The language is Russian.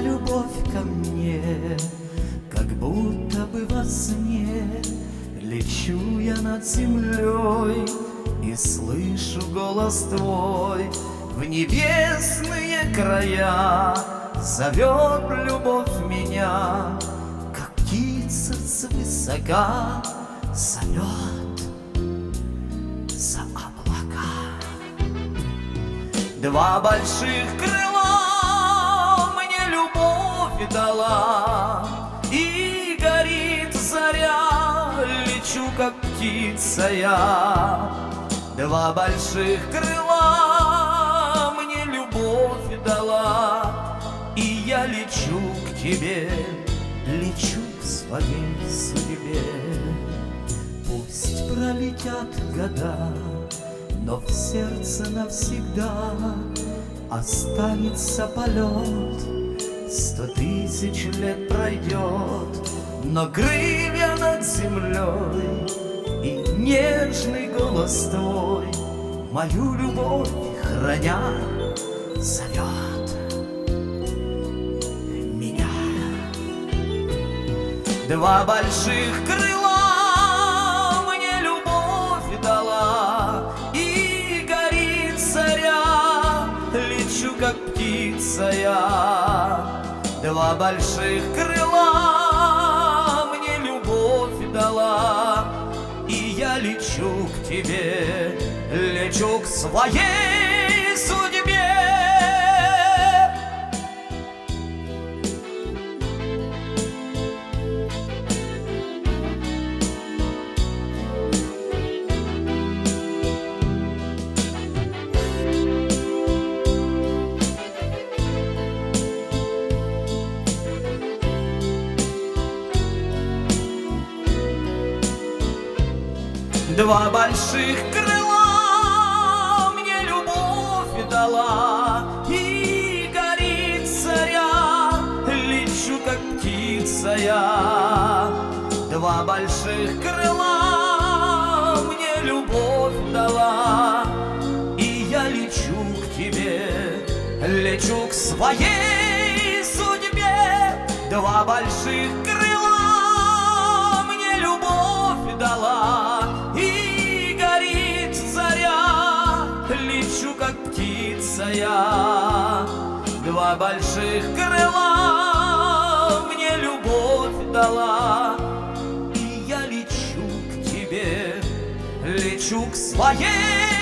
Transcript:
любовь ко мне, как будто бы во сне. Лечу я над землей и слышу голос твой. В небесные края зовет любовь меня, как птица свысока зовет за облака. Два больших крыла мне любовь дала, и горит заря, лечу, как птица я. Два больших крыла мне любовь дала, и я лечу к тебе, лечу к своей судьбе. Пусть пролетят года, но в сердце навсегда останется полет. 100 000 лет пройдет, но крылья над землей и нежный голос твой, мою любовь храня, зовет меня. Два больших крыла мне любовь дала, и горит заря, лечу, как птица я. Два больших крыла мне любовь дала, и я лечу к тебе, лечу к своей судьбе. Два больших крыла мне любовь дала, и горит заря, лечу, как птица я. Два больших крыла мне любовь дала, и я лечу к тебе, лечу к своей судьбе. Два больших крыла мне любовь дала, и горит заря, лечу, как птица я. Два больших крыла мне любовь дала, и я лечу к тебе, лечу к своей